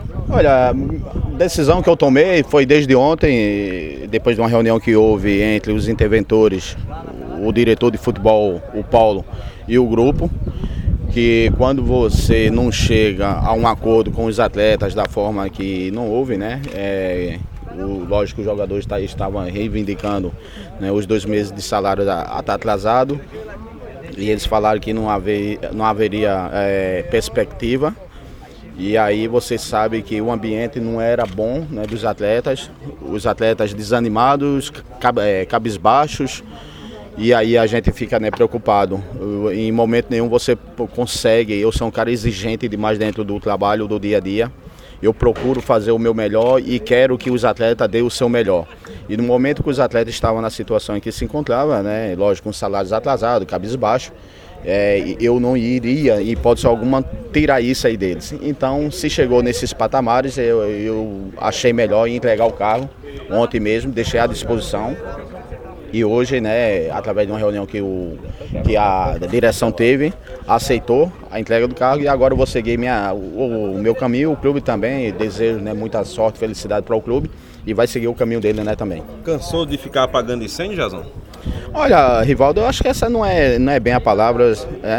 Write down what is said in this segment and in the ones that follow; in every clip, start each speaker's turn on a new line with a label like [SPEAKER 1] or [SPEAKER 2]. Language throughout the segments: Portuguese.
[SPEAKER 1] Olha, a decisão que eu tomei foi desde ontem, depois de uma reunião que houve entre os interventores, o diretor de futebol, o Paulo, e o grupo, que quando você não chega a um acordo com os atletas da forma que não houve, né? Lógico que os jogadores estavam reivindicando, né, os 2 meses de salário atrasado, e eles falaram que não haveria perspectiva. E aí você sabe que o ambiente não era bom, né, dos atletas, os atletas desanimados, cabisbaixos, e aí a gente fica, né, preocupado. Em momento nenhum você consegue, eu sou um cara exigente demais dentro do trabalho, do dia a dia. Eu procuro fazer o meu melhor e quero que os atletas dêem o seu melhor. E no momento que os atletas estavam na situação em que se encontravam, né, lógico, com salários atrasados, cabisbaixo, eu não iria, em hipótese alguma, tirar isso aí deles. Então, se chegou nesses patamares, eu achei melhor entregar o carro ontem mesmo, deixei à disposição. E hoje, né, através de uma reunião que a direção teve, aceitou a entrega do carro, e agora eu vou seguir o meu caminho, o clube também. Desejo, né, muita sorte e felicidade para o clube, e vai seguir o caminho dele, né, também.
[SPEAKER 2] Cansou de ficar apagando incêndio, Jazão?
[SPEAKER 1] Olha, Rivaldo, eu acho que essa não é bem a palavra.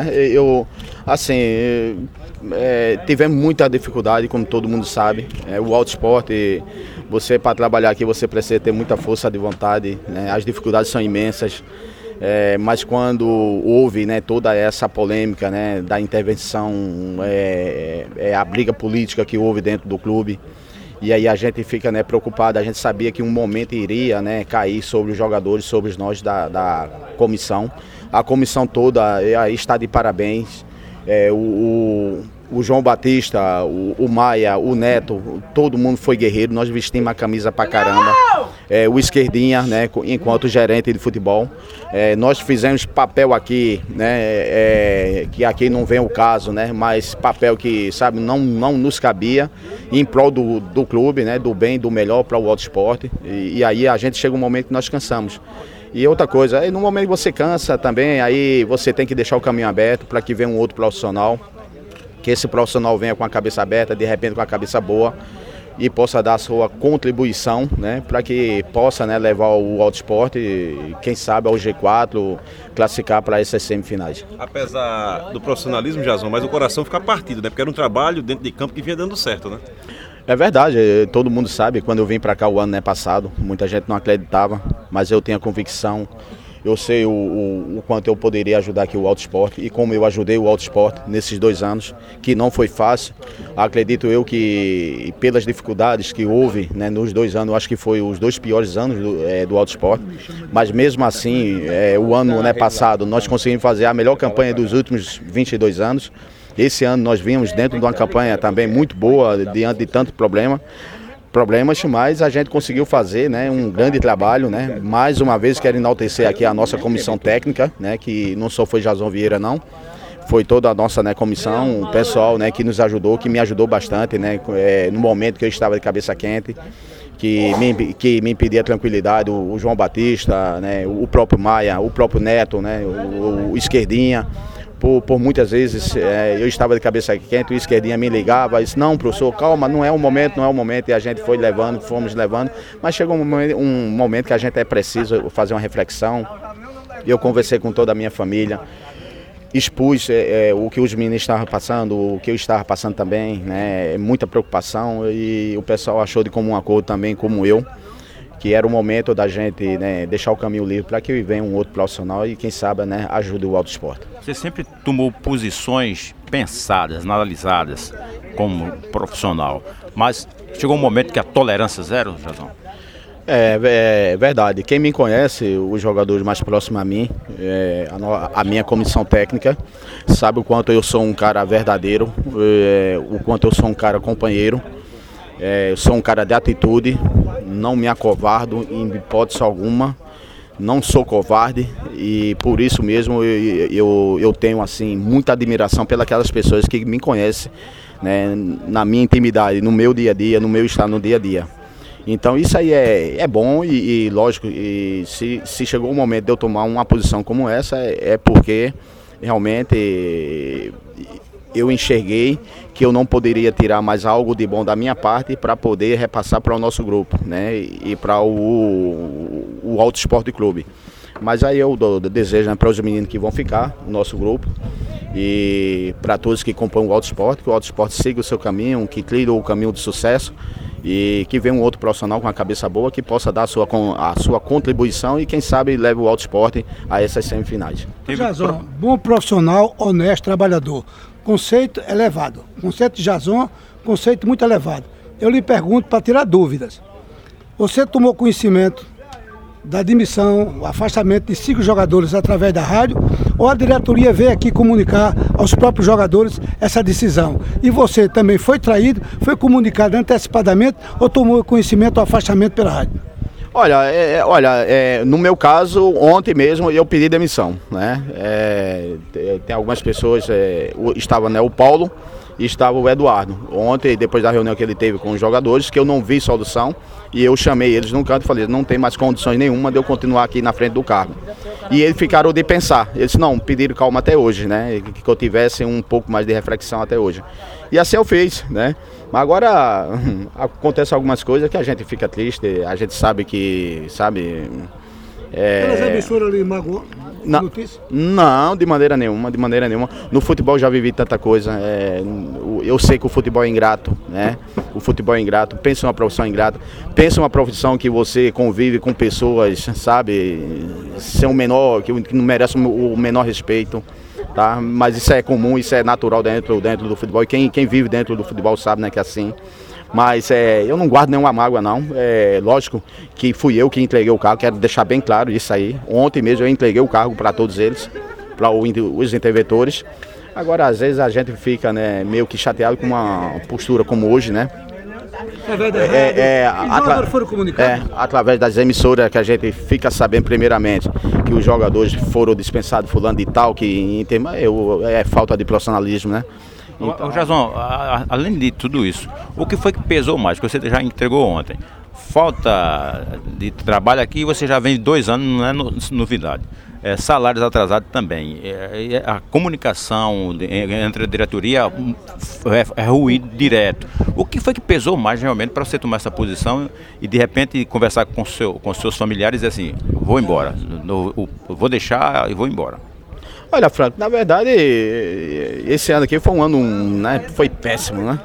[SPEAKER 1] Tivemos muita dificuldade, como todo mundo sabe. O Auto Sport, você para trabalhar aqui, você precisa ter muita força de vontade, né? As dificuldades são imensas. Mas quando houve, né, toda essa polêmica, né, da intervenção, a briga política que houve dentro do clube, e aí a gente fica, né, preocupado. A gente sabia que um momento iria, né, cair sobre os jogadores, sobre nós da comissão. A comissão toda está de parabéns. O João Batista, o Maia, o Neto, todo mundo foi guerreiro. Nós vestimos a camisa pra caramba. O Esquerdinha, né, enquanto gerente de futebol. Nós fizemos papel aqui, né, que aqui não vem o caso, né, mas papel que, sabe, não nos cabia, em prol do clube, né, do bem, do melhor para o Auto Sport. E aí a gente chega um momento que nós cansamos. E outra coisa, no momento que você cansa também, aí você tem que deixar o caminho aberto para que venha um outro profissional, que esse profissional venha com a cabeça aberta, de repente com a cabeça boa, e possa dar a sua contribuição, né, para que possa, né, levar o Auto Sport, quem sabe, ao G4, classificar para essas semifinais.
[SPEAKER 2] Apesar do profissionalismo, Jazão, mas o coração fica partido, né, porque era um trabalho dentro de campo que vinha dando certo, né?
[SPEAKER 1] É verdade, todo mundo sabe, quando eu vim para cá o ano, né, passado, muita gente não acreditava, mas eu tenho a convicção. Eu sei o quanto eu poderia ajudar aqui o Auto Sport e como eu ajudei o Auto Sport nesses 2 anos, que não foi fácil. Acredito eu que pelas dificuldades que houve, né, nos 2 anos, eu acho que foi os 2 piores anos do Auto Sport, mas mesmo assim, o ano, né, passado, nós conseguimos fazer a melhor campanha dos últimos 22 anos. Esse ano nós vimos dentro de uma campanha também muito boa, diante de tanto problemas, mas a gente conseguiu fazer, né, um grande trabalho, né? Mais uma vez quero enaltecer aqui a nossa comissão técnica, né, que não só foi Jazão Vieira não, foi toda a nossa, né, comissão, o pessoal, né, que nos ajudou, que me ajudou bastante, né, no momento que eu estava de cabeça quente, que me impedia tranquilidade, o João Batista, né, o próprio Maia, o próprio Neto, né, o Esquerdinha. Por muitas vezes eu estava de cabeça quente, o Esquerdinha me ligava e disse: não, professor, calma, não é o momento, e a gente foi levando, fomos levando, mas chegou um momento que a gente preciso fazer uma reflexão. Eu conversei com toda a minha família, expus o que os meninos estavam passando, o que eu estava passando também, né, muita preocupação, e o pessoal achou de comum acordo também, como eu, que era o momento da gente, né, deixar o caminho livre para que venha um outro profissional e, quem sabe, né, ajude o Auto Sport.
[SPEAKER 3] Você sempre tomou posições pensadas, analisadas como profissional, mas chegou um momento que a tolerância zero, Jazão?
[SPEAKER 1] É verdade. Quem me conhece, os jogadores mais próximos a mim, a minha comissão técnica, sabe o quanto eu sou um cara verdadeiro, o quanto eu sou um cara companheiro. Eu sou um cara de atitude, não me acovardo em hipótese alguma, não sou covarde, e por isso mesmo eu tenho assim muita admiração pelas pessoas que me conhecem, né, na minha intimidade, no meu dia a dia, no meu estar no dia a dia. Então isso aí é bom e lógico, e se chegou o momento de eu tomar uma posição como essa, é porque realmente eu enxerguei que eu não poderia tirar mais algo de bom da minha parte para poder repassar para o nosso grupo, né, e para o Alto Esporte Clube. Mas aí eu desejo, né, para os meninos que vão ficar no nosso grupo e para todos que compõem o Alto Esporte, que o Alto Esporte siga o seu caminho, que trilhe o caminho de sucesso e que venha um outro profissional com a cabeça boa que possa dar a sua contribuição e quem sabe leve o Alto Esporte a essas semifinais.
[SPEAKER 4] Jason, bom profissional, honesto, trabalhador. Conceito elevado. Conceito de Jason, conceito muito elevado. Eu lhe pergunto para tirar dúvidas. Você tomou conhecimento da admissão, o afastamento de 5 jogadores através da rádio, ou a diretoria veio aqui comunicar aos próprios jogadores essa decisão? E você também foi traído, foi comunicado antecipadamente ou tomou conhecimento do afastamento pela rádio?
[SPEAKER 1] Olha, no meu caso, ontem mesmo eu pedi demissão, né? Tem algumas pessoas, estava, né, o Paulo e estava o Eduardo. Ontem, depois da reunião que ele teve com os jogadores, que eu não vi solução, e eu chamei eles num canto e falei, não tem mais condições nenhuma de eu continuar aqui na frente do cargo. E eles ficaram de pensar, eles não, pediram calma até hoje, né? Que eu tivesse um pouco mais de reflexão até hoje. E assim eu fiz, né? Mas agora acontece algumas coisas que a gente fica triste, a gente sabe que,
[SPEAKER 4] Aquelas emissoras ali magoou?
[SPEAKER 1] Não, de maneira nenhuma. No futebol já vivi tanta coisa. Eu sei que o futebol é ingrato, né? O futebol é ingrato. Pensa uma profissão ingrata. Pensa uma profissão que você convive com pessoas, sabe? Ser um menor, que não merece o menor respeito. Tá? Mas isso é comum, isso é natural dentro do futebol. E quem vive dentro do futebol sabe, né, que é assim. Mas eu não guardo nenhuma mágoa, não. Lógico que fui eu que entreguei o cargo, quero deixar bem claro isso aí. Ontem mesmo eu entreguei o cargo para todos eles, para os interventores. Agora, às vezes, a gente fica, né, meio que chateado com uma postura como hoje, né? Através das emissoras que a gente fica sabendo primeiramente que os jogadores foram dispensados fulano de tal, que é falta de profissionalismo, né?
[SPEAKER 3] Então... Jason, além de tudo isso, o que foi que pesou mais, que você já entregou ontem? Falta de trabalho aqui, você já vem 2 anos, não é novidade. Salários atrasados também. A comunicação entre a diretoria é ruído direto. O que foi que pesou mais realmente para você tomar essa posição e de repente conversar com seus familiares e dizer assim, vou embora, vou deixar e vou embora?
[SPEAKER 1] Olha, Franco, na verdade, esse ano aqui foi um ano, né, foi péssimo, né?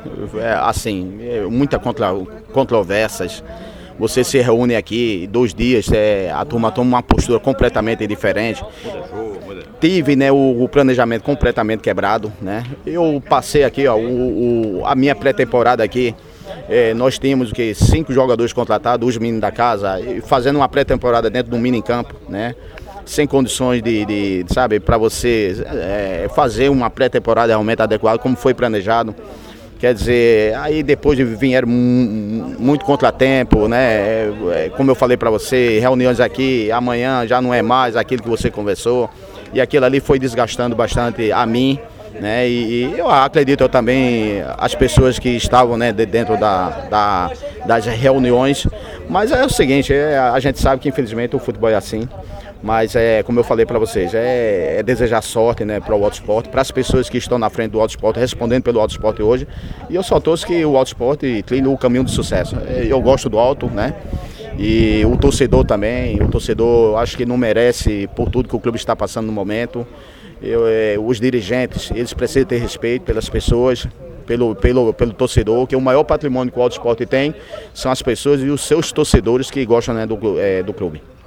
[SPEAKER 1] Muitas controvérsias. Você se reúne aqui 2 dias, a turma toma uma postura completamente diferente. Tive, né, o planejamento completamente quebrado, né? Eu passei aqui, a minha pré-temporada aqui. Nós tínhamos 5 jogadores contratados, os meninos da casa, fazendo uma pré-temporada dentro de um mini campo, né? Sem condições sabe, para você fazer uma pré-temporada realmente adequada, como foi planejado. Quer dizer, aí depois vieram muito contratempo, né? Como eu falei para você, reuniões aqui, amanhã já não é mais aquilo que você conversou. E aquilo ali foi desgastando bastante a mim, né? E eu acredito também as pessoas que estavam, né, dentro das reuniões. Mas é o seguinte, a gente sabe que infelizmente o futebol é assim. Mas como eu falei para vocês, desejar sorte, né, para o Alto Esporte, para as pessoas que estão na frente do Alto Esporte, respondendo pelo Alto Esporte hoje. E eu só torço que o Alto Esporte trilhe o caminho do sucesso. Eu gosto do Alto, né? E o torcedor também. O torcedor acho que não merece por tudo que o clube está passando no momento. Os dirigentes, eles precisam ter respeito pelas pessoas, pelo torcedor, que o maior patrimônio que o Alto Esporte tem são as pessoas e os seus torcedores que gostam, né, do clube.